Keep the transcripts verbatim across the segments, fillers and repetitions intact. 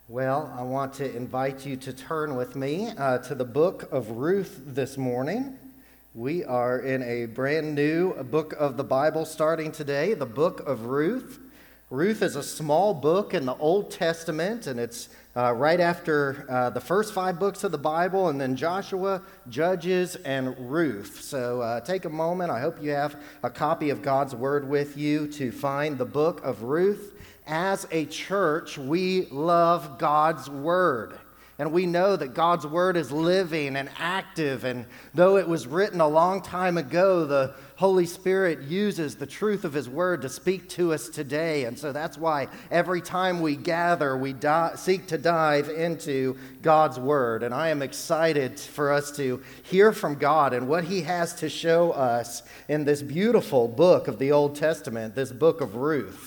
Well, I want to invite you to turn with me uh, to the book of Ruth this morning. We are in a brand new book of the Bible starting today, the book of Ruth. Ruth is a small book in the Old Testament, and it's uh, right after uh, the first five books of the Bible, and then Joshua, Judges, and Ruth. So uh, take a moment. I hope you have a copy of God's Word with you to find the book of Ruth. As a church, we love God's Word. And we know that God's Word is living and active. And though it was written a long time ago, the Holy Spirit uses the truth of His Word to speak to us today. And so that's why every time we gather, we di- seek to dive into God's Word. And I am excited for us to hear from God and what He has to show us in this beautiful book of the Old Testament, this book of Ruth.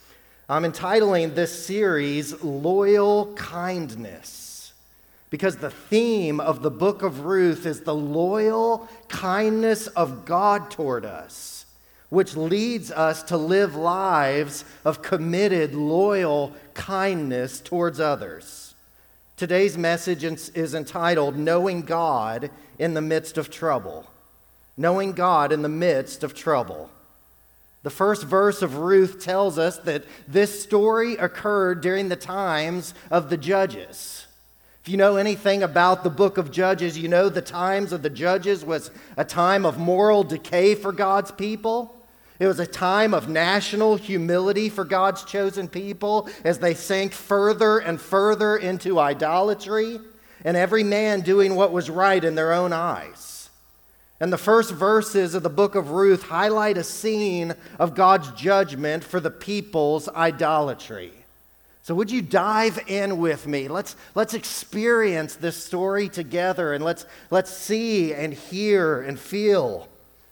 I'm entitling this series, Loyal Kindness, because the theme of the book of Ruth is the loyal kindness of God toward us, which leads us to live lives of committed, loyal kindness towards others. Today's message is entitled, Knowing God in the Midst of Trouble. Knowing God in the midst of trouble. The first verse of Ruth tells us that this story occurred during the times of the Judges. If you know anything about the book of Judges, you know the times of the Judges was a time of moral decay for God's people. It was a time of national humility for God's chosen people as they sank further and further into idolatry, and every man doing what was right in their own eyes. And the first verses of the book of Ruth highlight a scene of God's judgment for the people's idolatry. So would you dive in with me? Let's, let's experience this story together, and let's, let's see and hear and feel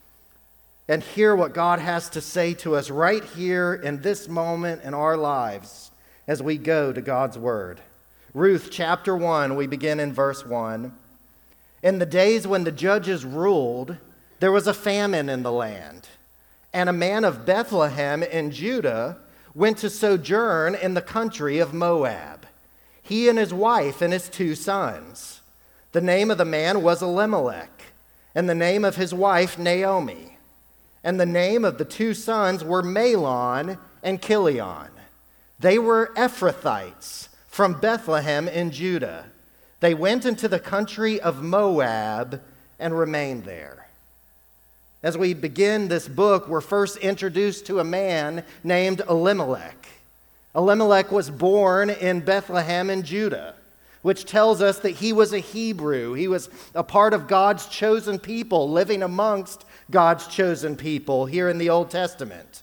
and hear what God has to say to us right here in this moment in our lives as we go to God's Word. Ruth chapter one, we begin in verse one. In the days when the judges ruled, there was a famine in the land, and a man of Bethlehem in Judah went to sojourn in the country of Moab, he and his wife and his two sons. The name of the man was Elimelech, and the name of his wife Naomi, and the name of the two sons were Mahlon and Chilion. They were Ephrathites from Bethlehem in Judah. They went into the country of Moab and remained there. As we begin this book, we're first introduced to a man named Elimelech. Elimelech was born in Bethlehem in Judah, which tells us that he was a Hebrew. He was a part of God's chosen people, living amongst God's chosen people here in the Old Testament.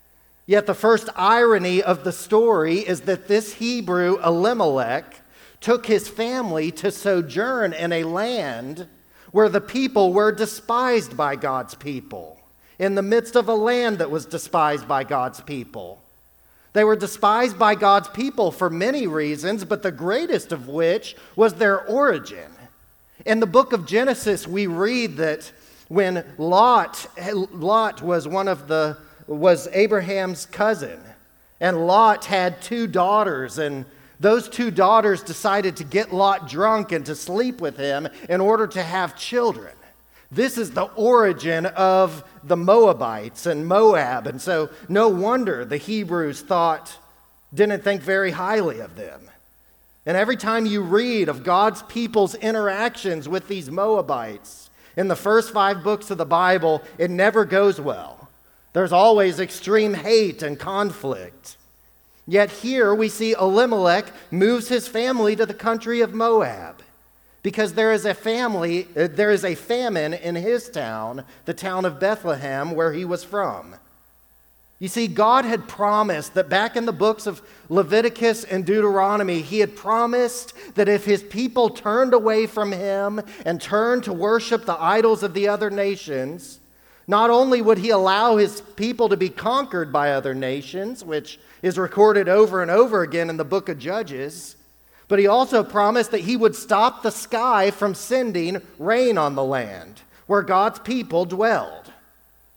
Yet the first irony of the story is that this Hebrew Elimelech took his family to sojourn in a land where the people were despised by God's people, in the midst of a land that was despised by God's people. They were despised by God's people for many reasons, but the greatest of which was their origin. In the book of Genesis, we read that when Lot, Lot was one of the, was Abraham's cousin, and Lot had two daughters, and those two daughters decided to get Lot drunk and to sleep with him in order to have children. This is the origin of the Moabites and Moab, and so no wonder the Hebrews thought, didn't think very highly of them. And every time you read of God's people's interactions with these Moabites in the first five books of the Bible, it never goes well. There's always extreme hate and conflict. Yet here we see Elimelech moves his family to the country of Moab because there is a family, uh, there is a famine in his town, the town of Bethlehem, where he was from. You see, God had promised that back in the books of Leviticus and Deuteronomy, he had promised that if his people turned away from him and turned to worship the idols of the other nations, not only would he allow his people to be conquered by other nations, which is recorded over and over again in the book of Judges, but he also promised that he would stop the sky from sending rain on the land where God's people dwelled.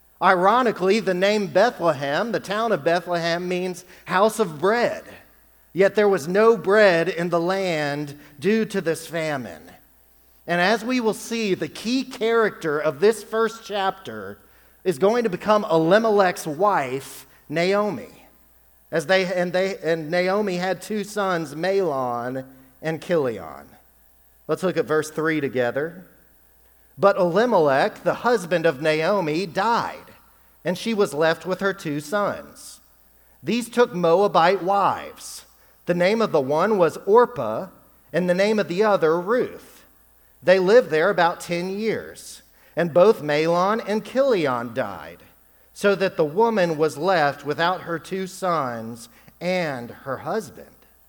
Ironically, the name Bethlehem, the town of Bethlehem, means house of bread. Yet there was no bread in the land due to this famine. And as we will see, the key character of this first chapter is going to become Elimelech's wife, Naomi. As they and they and Naomi had two sons, Mahlon and Chilion. Let's look at verse three together. But Elimelech, the husband of Naomi, died, and she was left with her two sons. These took Moabite wives. The name of the one was Orpah, and the name of the other Ruth. They lived there about ten years, and both Mahlon and Chilion died, so that the woman was left without her two sons and her husband.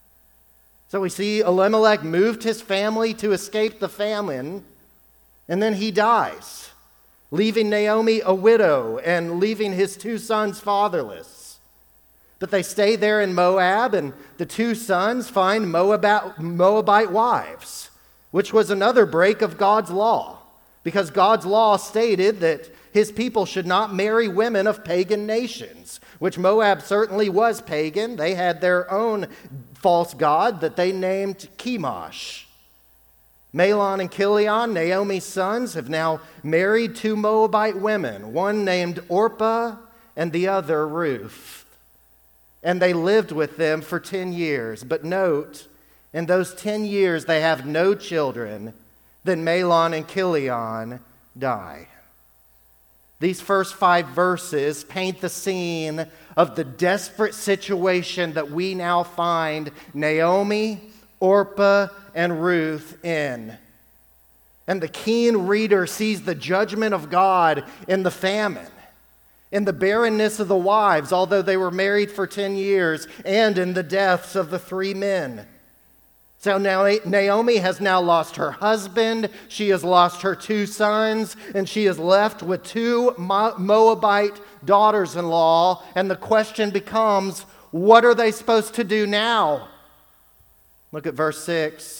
So we see Elimelech moved his family to escape the famine, and then he dies, leaving Naomi a widow and leaving his two sons fatherless. But they stay there in Moab, and the two sons find Moabite, Moabite wives, which was another break of God's law, because God's law stated that his people should not marry women of pagan nations, which Moab certainly was pagan. They had their own false god that they named Chemosh. Mahlon and Chilion, Naomi's sons, have now married two Moabite women, one named Orpah and the other Ruth. And they lived with them for ten years. But note, in those ten years they have no children. Then Mahlon and Chilion die. These first five verses paint the scene of the desperate situation that we now find Naomi, Orpah, and Ruth in. And the keen reader sees the judgment of God in the famine, in the barrenness of the wives, although they were married for ten years, and in the deaths of the three men. So now Naomi has now lost her husband, she has lost her two sons, and she is left with two Moabite daughters-in-law, and the question becomes, what are they supposed to do now? Look at verse six.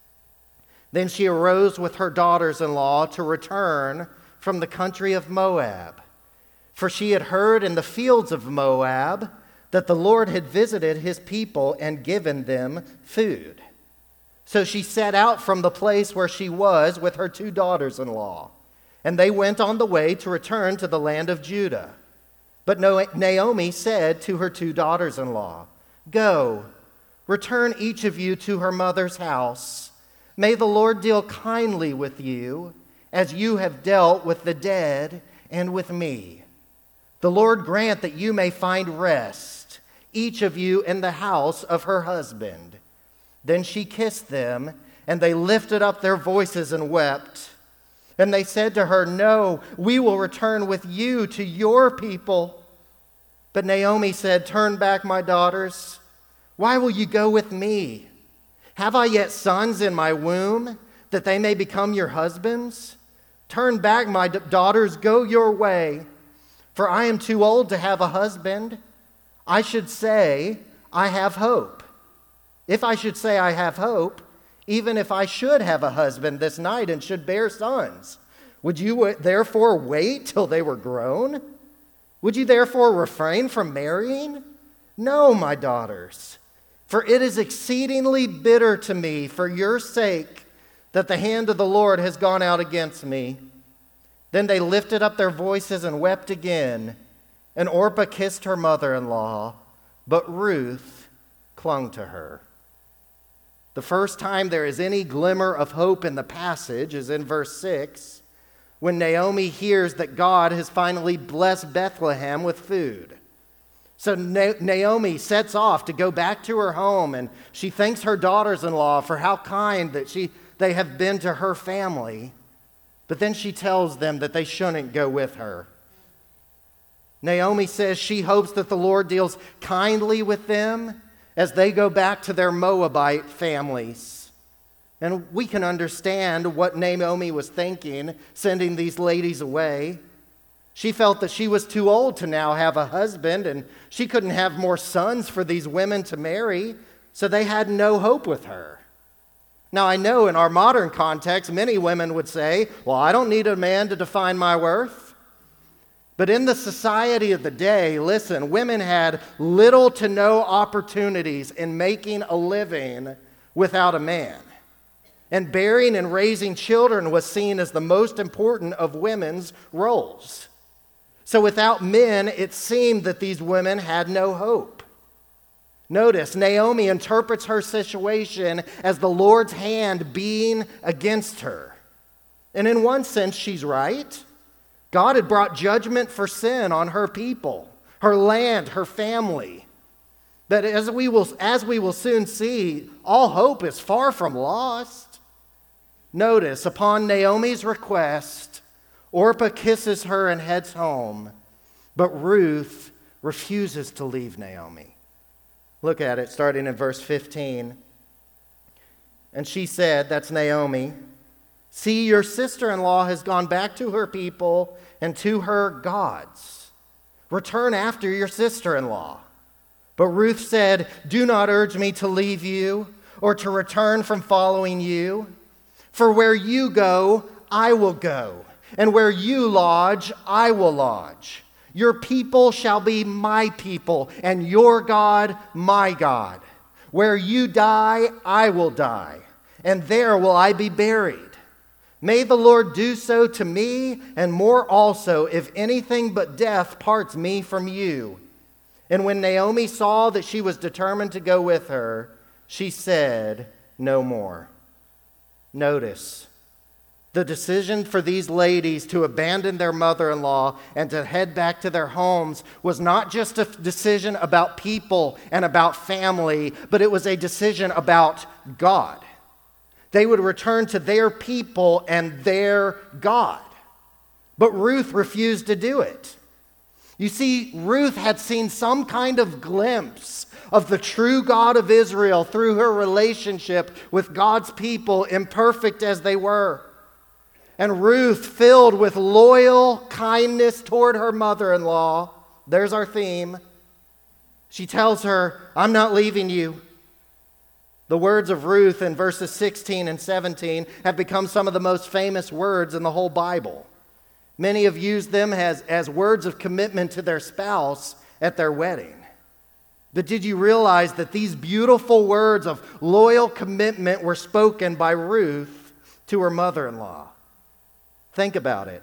Then she arose with her daughters-in-law to return from the country of Moab, for she had heard in the fields of Moab that the Lord had visited his people and given them food. So she set out from the place where she was with her two daughters-in-law, and they went on the way to return to the land of Judah. But Naomi said to her two daughters-in-law, "Go, return each of you to her mother's house. May the Lord deal kindly with you, as you have dealt with the dead and with me. The Lord grant that you may find rest, each of you in the house of her husband." Then she kissed them, and they lifted up their voices and wept. And they said to her, "No, we will return with you to your people." But Naomi said, "Turn back, my daughters. Why will you go with me? Have I yet sons in my womb, that they may become your husbands? Turn back, my daughters, go your way, for I am too old to have a husband. I should say, I have hope. If I should say I have hope, even if I should have a husband this night and should bear sons, would you therefore wait till they were grown? Would you therefore refrain from marrying? No, my daughters. For it is exceedingly bitter to me for your sake that the hand of the Lord has gone out against me." Then they lifted up their voices and wept again, and Orpah kissed her mother-in-law, but Ruth clung to her. The first time there is any glimmer of hope in the passage is in verse six, when Naomi hears that God has finally blessed Bethlehem with food. So Naomi sets off to go back to her home, and she thanks her daughters-in-law for how kind that she they have been to her family. But then she tells them that they shouldn't go with her. Naomi says she hopes that the Lord deals kindly with them as they go back to their Moabite families. And we can understand what Naomi was thinking, sending these ladies away. She felt that she was too old to now have a husband, and she couldn't have more sons for these women to marry, so they had no hope with her. Now, I know in our modern context, many women would say, "Well, I don't need a man to define my worth." But in the society of the day, listen, women had little to no opportunities in making a living without a man. And bearing and raising children was seen as the most important of women's roles. So without men, it seemed that these women had no hope. Notice, Naomi interprets her situation as the Lord's hand being against her. And in one sense, she's right. God had brought judgment for sin on her people, her land, her family. But as we will, as we will soon see, all hope is far from lost. Notice, upon Naomi's request, Orpah kisses her and heads home, but Ruth refuses to leave Naomi. Look at it, starting in verse fifteen. And she said, that's Naomi, "See, your sister-in-law has gone back to her people and to her gods. Return after your sister-in-law." But Ruth said, "Do not urge me to leave you or to return from following you. For where you go, I will go, and where you lodge, I will lodge. Your people shall be my people, and your God, my God. Where you die, I will die, and there will I be buried. May the Lord do so to me, and more also, if anything but death parts me from you." And when Naomi saw that she was determined to go with her, she said no more. Notice, the decision for these ladies to abandon their mother-in-law and to head back to their homes was not just a decision about people and about family, but it was a decision about God. They would return to their people and their God. But Ruth refused to do it. You see, Ruth had seen some kind of glimpse of the true God of Israel through her relationship with God's people, imperfect as they were. And Ruth, filled with loyal kindness toward her mother-in-law, there's our theme, she tells her, "I'm not leaving you." The words of Ruth in verses sixteen and seventeen have become some of the most famous words in the whole Bible. Many have used them as, as words of commitment to their spouse at their wedding. But did you realize that these beautiful words of loyal commitment were spoken by Ruth to her mother-in-law? Think about it.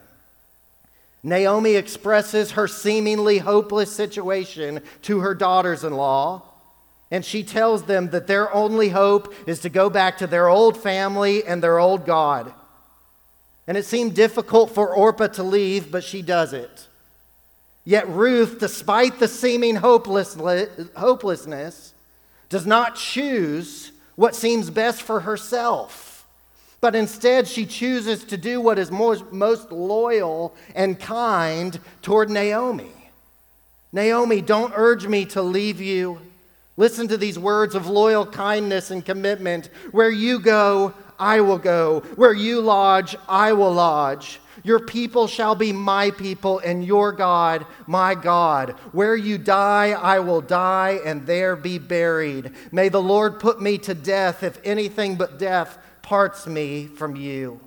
Naomi expresses her seemingly hopeless situation to her daughters-in-law, and she tells them that their only hope is to go back to their old family and their old God. And it seemed difficult for Orpah to leave, but she does it. Yet Ruth, despite the seeming hopelessness, does not choose what seems best for herself, but instead she chooses to do what is most, most loyal and kind toward Naomi. "Naomi, don't urge me to leave you. Listen to these words of loyal kindness and commitment. Where you go, I will go. Where you lodge, I will lodge. Your people shall be my people, and your God, my God. Where you die, I will die, and there be buried. May the Lord put me to death, if anything but death parts me from you."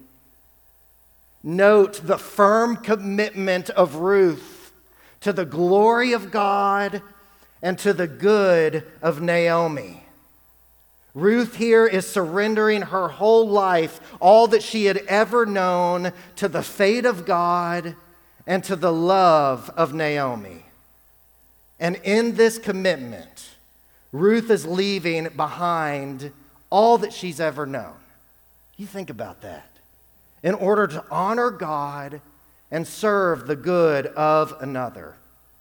Note the firm commitment of Ruth to the glory of God and to the good of Naomi. Ruth here is surrendering her whole life, all that she had ever known, to the fate of God and to the love of Naomi. And in this commitment, Ruth is leaving behind all that she's ever known. You think about that. In order to honor God and serve the good of another.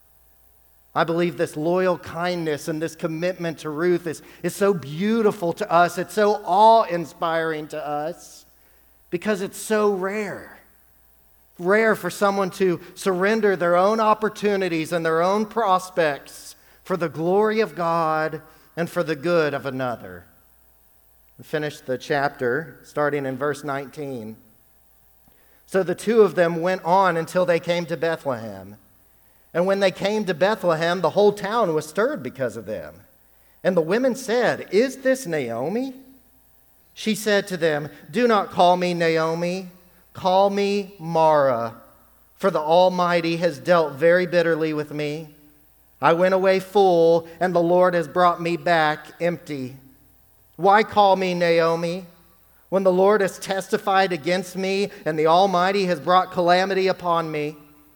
I believe this loyal kindness and this commitment to Ruth is, is so beautiful to us. It's so awe-inspiring to us because it's so rare. Rare for someone to surrender their own opportunities and their own prospects for the glory of God and for the good of another. We finish the chapter starting in verse nineteen. "So the two of them went on until they came to Bethlehem. And when they came to Bethlehem, the whole town was stirred because of them. And the women said, 'Is this Naomi?' She said to them, 'Do not call me Naomi. Call me Mara, for the Almighty has dealt very bitterly with me. I went away full, and the Lord has brought me back empty. Why call me Naomi, when the Lord has testified against me, and the Almighty has brought calamity upon me?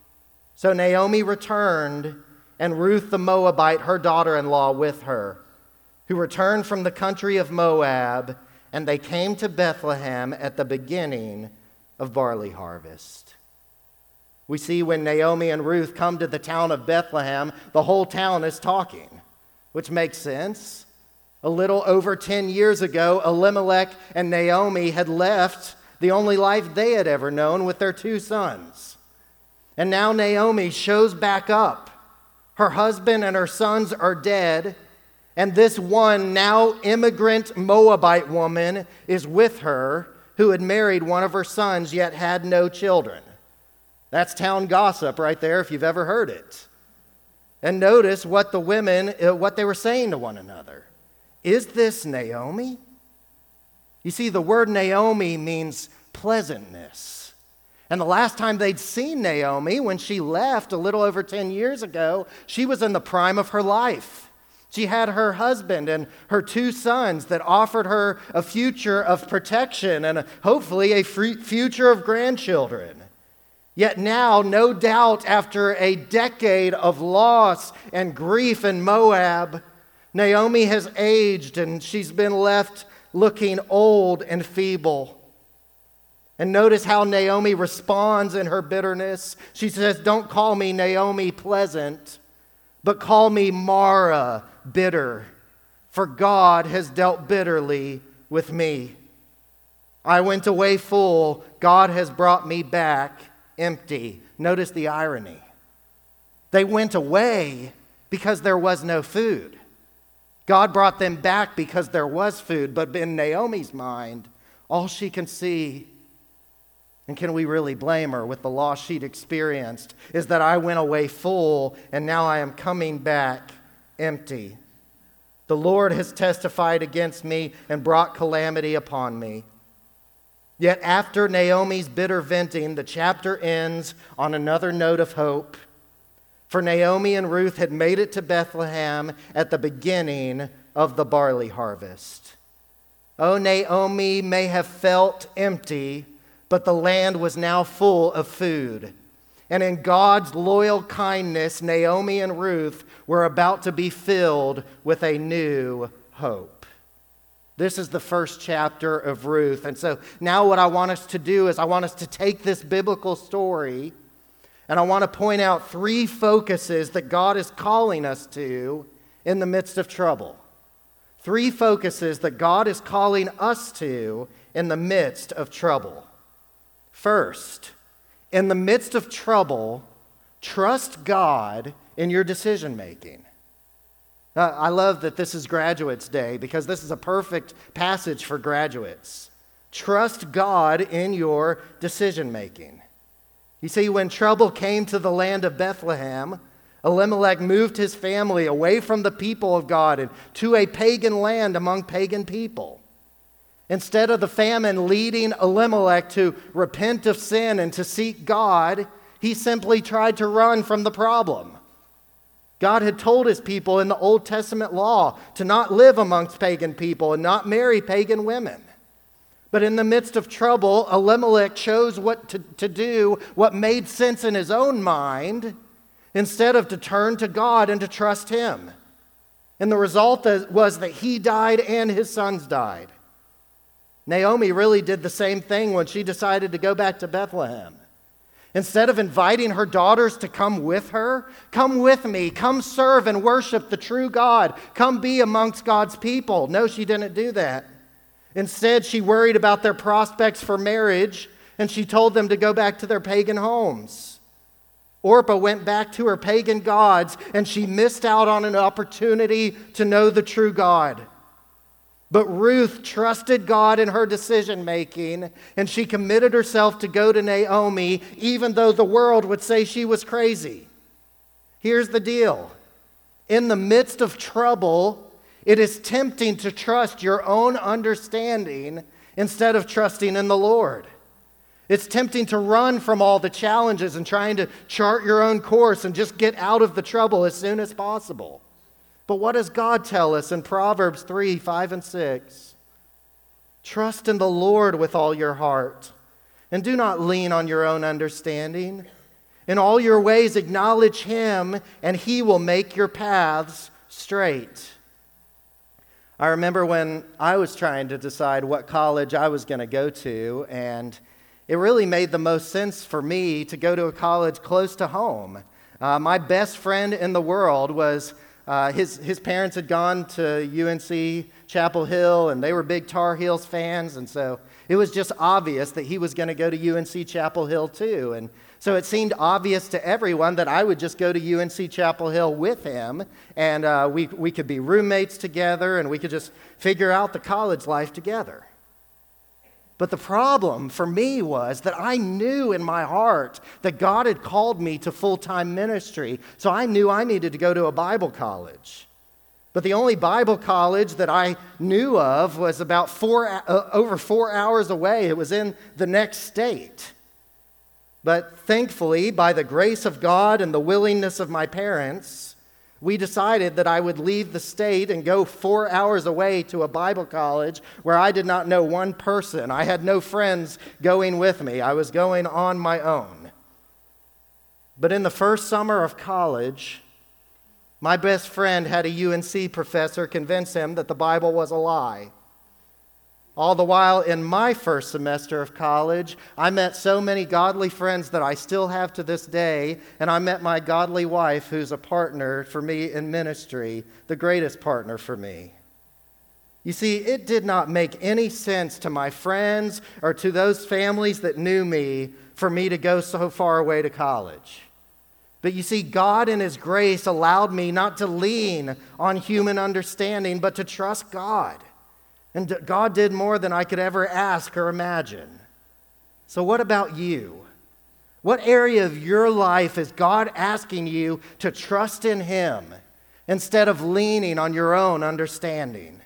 So Naomi returned, and Ruth the Moabite, her daughter-in-law, with her, who returned from the country of Moab, and they came to Bethlehem at the beginning of barley harvest. We see when Naomi and Ruth come to the town of Bethlehem, the whole town is talking, which makes sense. A little over ten years ago, Elimelech and Naomi had left the only life they had ever known with their two sons. And now Naomi shows back up. Her husband and her sons are dead, and this one now immigrant Moabite woman is with her, who had married one of her sons yet had no children. That's town gossip right there, if you've ever heard it. And notice what the women, uh, what they were saying to one another. Is this Naomi? You see, the word Naomi means pleasantness. And the last time they'd seen Naomi, when she left a little over ten years ago, she was in the prime of her life. She had her husband and her two sons that offered her a future of protection and a, hopefully a free future of grandchildren. Yet now, no doubt, after a decade of loss and grief in Moab, Naomi has aged and she's been left looking old and feeble. And notice how Naomi responds in her bitterness. She says, "Don't call me Naomi pleasant, but call me Mara bitter, for God has dealt bitterly with me. I went away full, God has brought me back empty." Notice the irony. They went away because there was no food. God brought them back because there was food, but in Naomi's mind, all she can see, and can we really blame her with the loss she'd experienced, is that I went away full and now I am coming back empty. The Lord has testified against me and brought calamity upon me. Yet after Naomi's bitter venting, the chapter ends on another note of hope. For Naomi and Ruth had made it to Bethlehem at the beginning of the barley harvest. Oh, Naomi may have felt empty, but the land was now full of food. And in God's loyal kindness, Naomi and Ruth were about to be filled with a new hope. This is the first chapter of Ruth. And so now what I want us to do is I want us to take this biblical story and I want to point out three focuses that God is calling us to in the midst of trouble. Three focuses that God is calling us to in the midst of trouble. First, in the midst of trouble, trust God in your decision making. Uh, I love that this is Graduates Day because this is a perfect passage for graduates. Trust God in your decision making. You see, when trouble came to the land of Bethlehem, Elimelech moved his family away from the people of God and to a pagan land among pagan people. Instead of the famine leading Elimelech to repent of sin and to seek God, he simply tried to run from the problem. God had told his people in the Old Testament law to not live amongst pagan people and not marry pagan women. But in the midst of trouble, Elimelech chose what to, to do, what made sense in his own mind, instead of to turn to God and to trust him. And the result was that he died and his sons died. Naomi really did the same thing when she decided to go back to Bethlehem. Instead of inviting her daughters to come with her, come with me, come serve and worship the true God, come be amongst God's people. No, she didn't do that. Instead, she worried about their prospects for marriage, and she told them to go back to their pagan homes. Orpah went back to her pagan gods, and she missed out on an opportunity to know the true God. But Ruth trusted God in her decision-making, and she committed herself to go to Naomi, even though the world would say she was crazy. Here's the deal. In the midst of trouble, it is tempting to trust your own understanding instead of trusting in the Lord. It's tempting to run from all the challenges and trying to chart your own course and just get out of the trouble as soon as possible. But what does God tell us in Proverbs three, five, and six? Trust in the Lord with all your heart, and do not lean on your own understanding. In all your ways acknowledge Him, and He will make your paths straight. I remember when I was trying to decide what college I was going to go to, and it really made the most sense for me to go to a college close to home. Uh, my best friend in the world was, uh, his, his parents had gone to U N C Chapel Hill, and they were big Tar Heels fans, and so it was just obvious that he was going to go to U N C Chapel Hill too. And so it seemed obvious to everyone that I would just go to U N C Chapel Hill with him, and uh, we, we could be roommates together, and we could just figure out the college life together. But the problem for me was that I knew in my heart that God had called me to full-time ministry, so I knew I needed to go to a Bible college. But the only Bible college that I knew of was about four, uh, over four hours away. It was in the next state. But thankfully, by the grace of God and the willingness of my parents, we decided that I would leave the state and go four hours away to a Bible college where I did not know one person. I had no friends going with me. I was going on my own. But in the first summer of college, my best friend had a U N C professor convince him that the Bible was a lie. All the while, in my first semester of college, I met so many godly friends that I still have to this day, and I met my godly wife, who's a partner for me in ministry, the greatest partner for me. You see, it did not make any sense to my friends or to those families that knew me for me to go so far away to college. But you see, God in His grace allowed me not to lean on human understanding, but to trust God. And God did more than I could ever ask or imagine. So what about you? What area of your life is God asking you to trust in Him instead of leaning on your own understanding?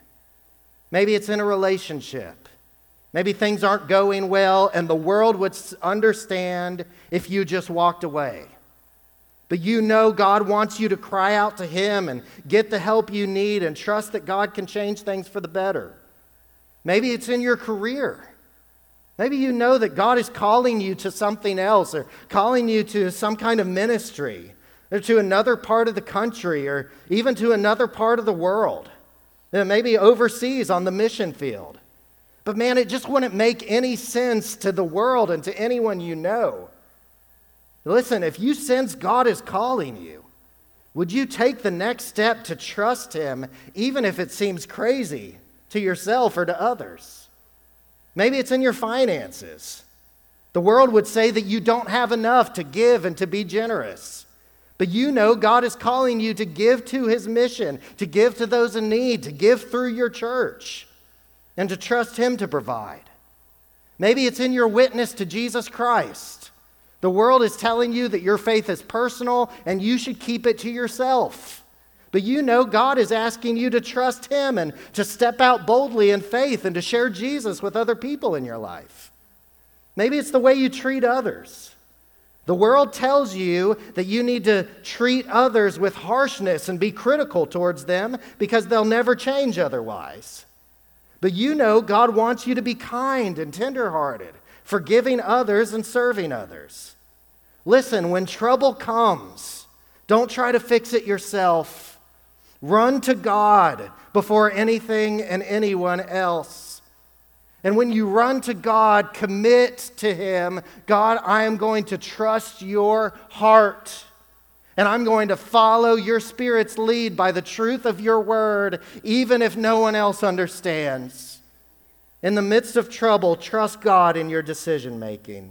Maybe it's in a relationship. Maybe things aren't going well and the world would understand if you just walked away. But you know God wants you to cry out to Him and get the help you need and trust that God can change things for the better. Maybe it's in your career. Maybe you know that God is calling you to something else or calling you to some kind of ministry or to another part of the country or even to another part of the world. Maybe overseas on the mission field. But man, it just wouldn't make any sense to the world and to anyone you know. Listen, if you sense God is calling you, would you take the next step to trust Him even if it seems crazy to yourself or to others? Maybe it's in your finances. The world would say that you don't have enough to give and to be generous. But you know God is calling you to give to His mission, to give to those in need, to give through your church, and to trust Him to provide. Maybe it's in your witness to Jesus Christ. The world is telling you that your faith is personal and you should keep it to yourself. But you know God is asking you to trust Him and to step out boldly in faith and to share Jesus with other people in your life. Maybe it's the way you treat others. The world tells you that you need to treat others with harshness and be critical towards them because they'll never change otherwise. But you know God wants you to be kind and tenderhearted, forgiving others and serving others. Listen, when trouble comes, don't try to fix it yourself. Run to God before anything and anyone else. And when you run to God, commit to Him. God, I am going to trust your heart. And I'm going to follow your Spirit's lead by the truth of your word, even if no one else understands. In the midst of trouble, trust God in your decision making.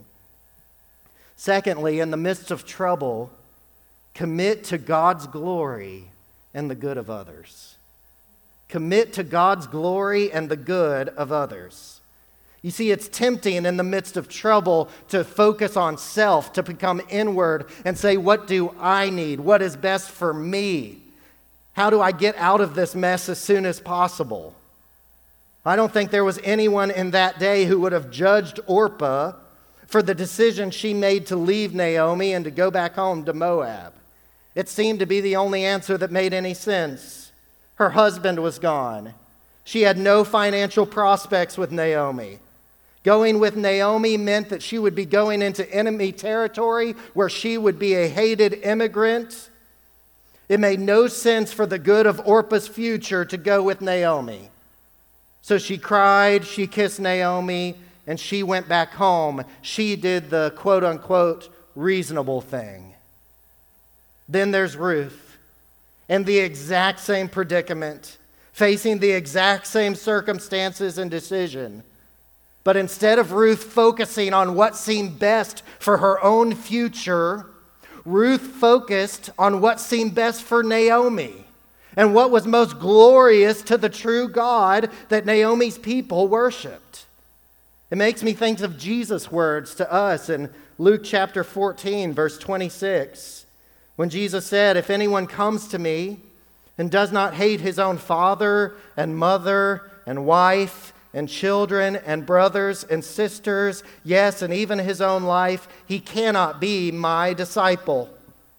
Secondly, in the midst of trouble, commit to God's glory and the good of others. Commit to God's glory and the good of others. You see, it's tempting in the midst of trouble to focus on self, to become inward and say, what do I need? What is best for me? How do I get out of this mess as soon as possible? I don't think there was anyone in that day who would have judged Orpah for the decision she made to leave Naomi and to go back home to Moab. It seemed to be the only answer that made any sense. Her husband was gone. She had no financial prospects with Naomi. Going with Naomi meant that she would be going into enemy territory where she would be a hated immigrant. It made no sense for the good of Orpah's future to go with Naomi. So she cried, she kissed Naomi, and she went back home. She did the quote-unquote reasonable thing. Then there's Ruth, in the exact same predicament, facing the exact same circumstances and decision. But instead of Ruth focusing on what seemed best for her own future, Ruth focused on what seemed best for Naomi and what was most glorious to the true God that Naomi's people worshiped. It makes me think of Jesus' words to us in Luke chapter fourteen, verse twenty-six, when Jesus said, "If anyone comes to me and does not hate his own father and mother and wife and children and brothers and sisters, yes, and even his own life, he cannot be my disciple."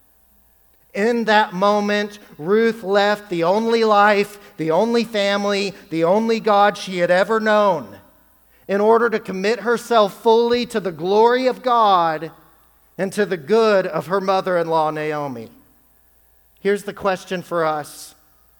In that moment, Ruth left the only life, the only family, the only God she had ever known in order to commit herself fully to the glory of God and to the good of her mother-in-law, Naomi. Here's the question for us.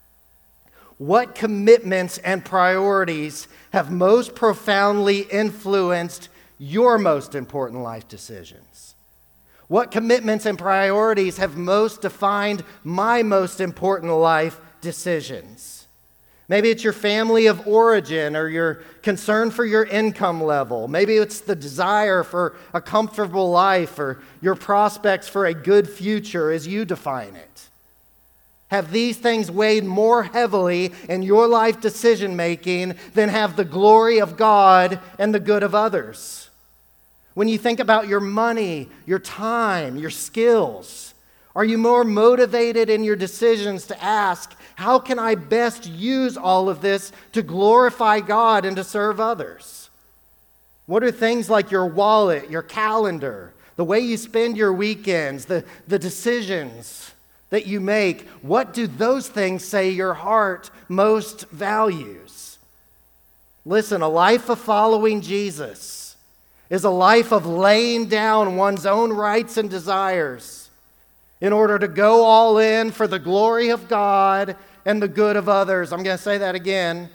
What commitments and priorities have most profoundly influenced your most important life decisions? What commitments and priorities have most defined my most important life decisions? Maybe it's your family of origin or your concern for your income level. Maybe it's the desire for a comfortable life or your prospects for a good future as you define it. Have these things weighed more heavily in your life decision making than have the glory of God and the good of others? When you think about your money, your time, your skills, are you more motivated in your decisions to ask, how can I best use all of this to glorify God and to serve others? What are things like your wallet, your calendar, the way you spend your weekends, the, the decisions that you make? What do those things say your heart most values? Listen, a life of following Jesus is a life of laying down one's own rights and desires in order to go all in for the glory of God and the good of others. I'm going to say that again.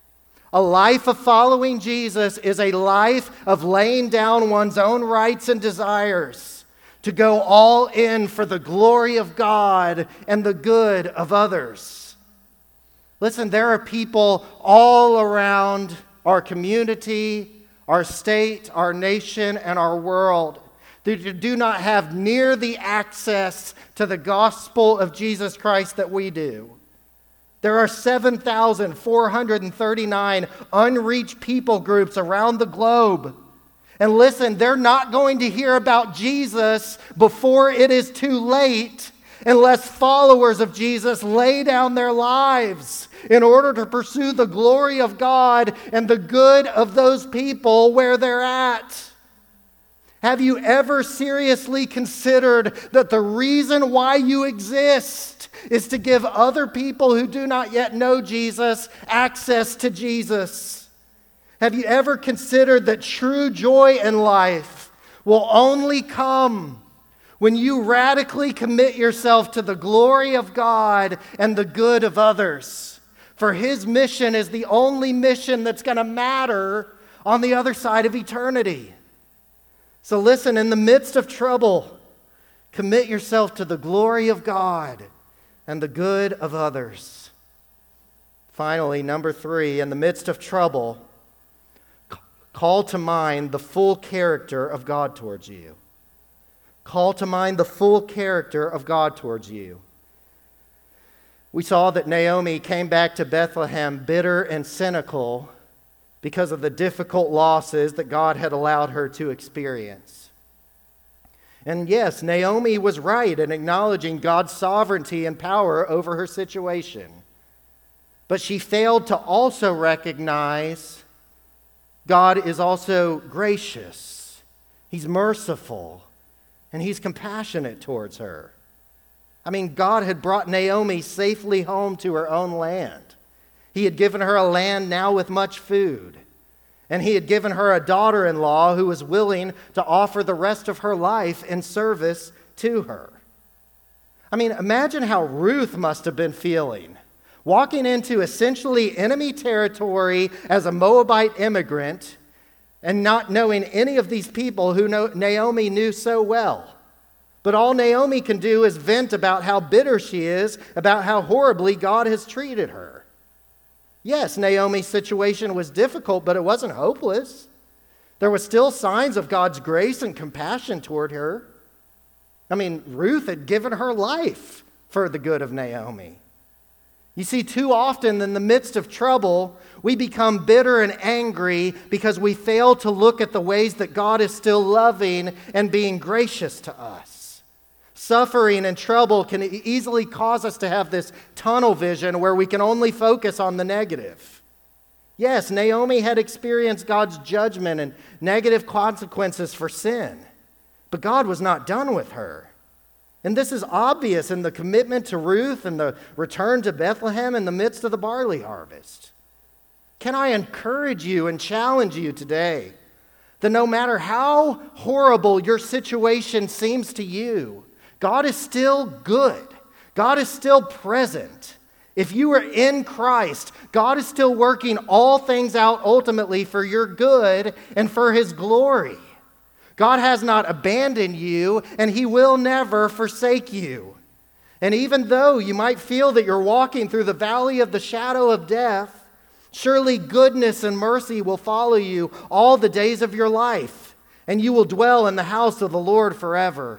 A life of following Jesus is a life of laying down one's own rights and desires to go all in for the glory of God and the good of others. Listen, there are people all around our community, our state, our nation, and our world that do not have near the access to the gospel of Jesus Christ that we do. There are seven thousand four hundred thirty-nine unreached people groups around the globe. And listen, they're not going to hear about Jesus before it is too late unless followers of Jesus lay down their lives in order to pursue the glory of God and the good of those people where they're at. Have you ever seriously considered that the reason why you exist is to give other people who do not yet know Jesus access to Jesus? Have you ever considered that true joy in life will only come when you radically commit yourself to the glory of God and the good of others? For His mission is the only mission that's going to matter on the other side of eternity. So listen, in the midst of trouble, commit yourself to the glory of God and the good of others. Finally, number three, in the midst of trouble, call to mind the full character of God towards you. Call to mind the full character of God towards you. We saw that Naomi came back to Bethlehem bitter and cynical because of the difficult losses that God had allowed her to experience. And yes, Naomi was right in acknowledging God's sovereignty and power over her situation. But she failed to also recognize God is also gracious He's merciful, and he's compassionate towards her. I mean, God had brought Naomi safely home to her own land. He had given her a land now with much food. And he had given her a daughter-in-law who was willing to offer the rest of her life in service to her. I mean, imagine how Ruth must have been feeling, walking into essentially enemy territory as a Moabite immigrant and not knowing any of these people who Naomi knew so well. But all Naomi can do is vent about how bitter she is, about how horribly God has treated her. Yes, Naomi's situation was difficult, but it wasn't hopeless. There were still signs of God's grace and compassion toward her. I mean, Ruth had given her life for the good of Naomi. You see, too often in the midst of trouble, we become bitter and angry because we fail to look at the ways that God is still loving and being gracious to us. Suffering and trouble can easily cause us to have this tunnel vision where we can only focus on the negative. Yes, Naomi had experienced God's judgment and negative consequences for sin, but God was not done with her. And this is obvious in the commitment to Ruth and the return to Bethlehem in the midst of the barley harvest. Can I encourage you and challenge you today that no matter how horrible your situation seems to you, God is still good. God is still present. If you are in Christ, God is still working all things out ultimately for your good and for his glory. God has not abandoned you, and he will never forsake you. And even though you might feel that you're walking through the valley of the shadow of death, surely goodness and mercy will follow you all the days of your life, and you will dwell in the house of the Lord forever.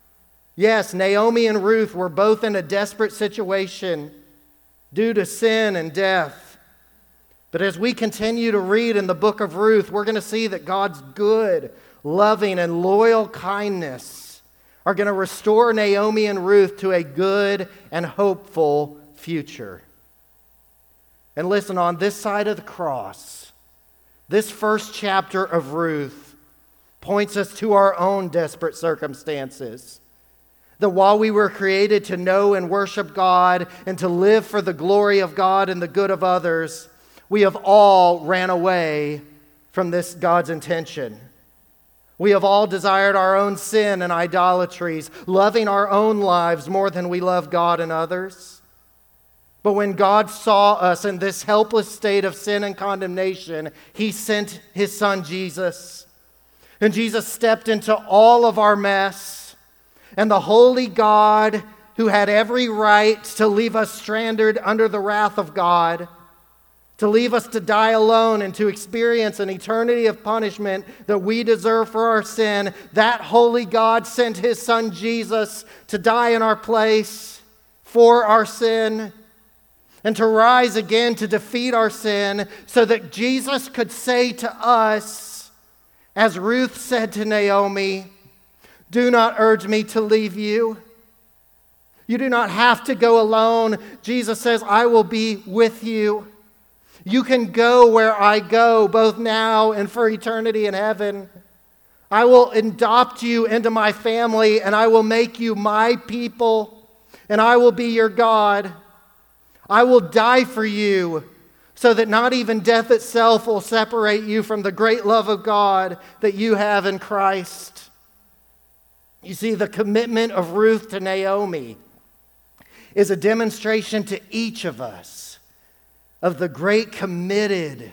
Yes, Naomi and Ruth were both in a desperate situation due to sin and death. But as we continue to read in the book of Ruth, we're going to see that God's good, loving, and loyal kindness are going to restore Naomi and Ruth to a good and hopeful future. And listen, on this side of the cross, this first chapter of Ruth points us to our own desperate circumstances. That while we were created to know and worship God and to live for the glory of God and the good of others, we have all ran away from this God's intention. We have all desired our own sin and idolatries, loving our own lives more than we love God and others. But when God saw us in this helpless state of sin and condemnation, he sent his son Jesus. And Jesus stepped into all of our mess. And the holy God, who had every right to leave us stranded under the wrath of God, to leave us to die alone and to experience an eternity of punishment that we deserve for our sin, that holy God sent his son Jesus to die in our place for our sin and to rise again to defeat our sin so that Jesus could say to us, as Ruth said to Naomi, "Do not urge me to leave you. You do not have to go alone." Jesus says, "I will be with you. You can go where I go, both now and for eternity in heaven. I will adopt you into my family, and I will make you my people, and I will be your God. I will die for you, so that not even death itself will separate you from the great love of God that you have in Christ." You see, the commitment of Ruth to Naomi is a demonstration to each of us of the great committed,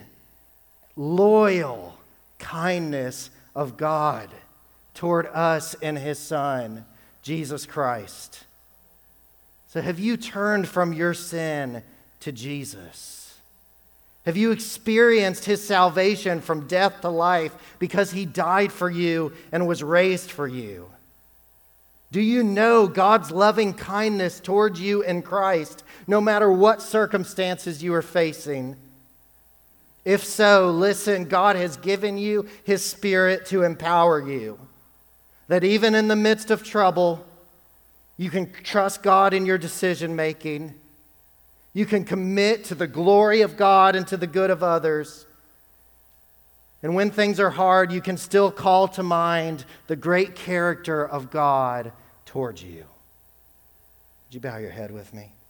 loyal kindness of God toward us and his Son, Jesus Christ. So have you turned from your sin to Jesus? Have you experienced his salvation from death to life because he died for you and was raised for you? Do you know God's loving kindness towards you in Christ, no matter what circumstances you are facing? If so, listen, God has given you his Spirit to empower you. That even in the midst of trouble, you can trust God in your decision making. You can commit to the glory of God and to the good of others. And when things are hard, you can still call to mind the great character of God towards you. Would you bow your head with me?